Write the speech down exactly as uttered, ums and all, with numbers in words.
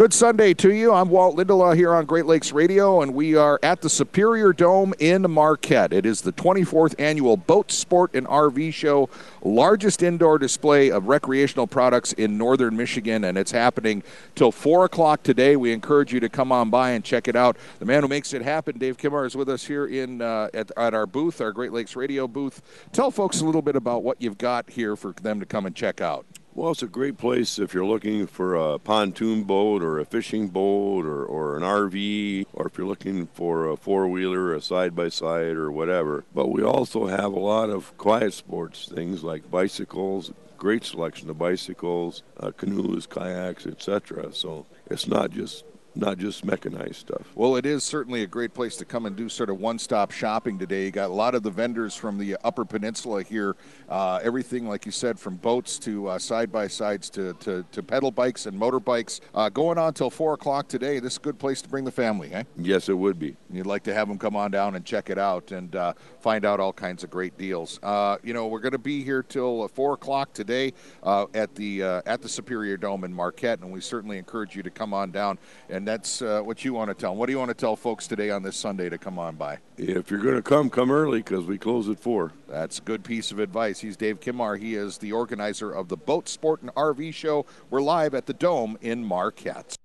Good Sunday to you. I'm Walt Lindelau here on Great Lakes Radio, and we are at the Superior Dome in Marquette. It is the twenty-fourth annual Boat Sport and R V Show, largest indoor display of recreational products in northern Michigan, and it's happening till four o'clock today. We encourage you to come on by and check it out. The man who makes it happen, Dave Kimmar, is with us here in uh, at, at our booth, our Great Lakes Radio booth. Tell folks a little bit about what you've got here for them to come and check out. Well, it's a great place if you're looking for a pontoon boat or a fishing boat or, or an R V, or if you're looking for a four-wheeler, a side-by-side, or whatever. But we also have a lot of quiet sports, things like bicycles, great selection of bicycles, uh, canoes, kayaks, et cetera. So it's not just not just mechanized stuff. Well, it is certainly a great place to come and do sort of one-stop shopping today. You got a lot of the vendors from the Upper Peninsula here, uh, everything, like you said, from boats to uh, side-by-sides to, to, to pedal bikes and motorbikes. Uh, going on till four o'clock today. This is a good place to bring the family, eh? Yes, it would be. You'd like to have them come on down and check it out and uh, find out all kinds of great deals. Uh, you know, we're going to be here till uh, four o'clock today uh, at the uh, at the Superior Dome in Marquette, and we certainly encourage you to come on down. And that's uh, what you want to tell them. What do you want to tell folks today on this Sunday to come on by? If you're going to come, come early because we close at four. That's a good piece of advice. He's Dave Kimmar. He is the organizer of the Boat Sport and R V Show. We're live at the Dome in Marquette.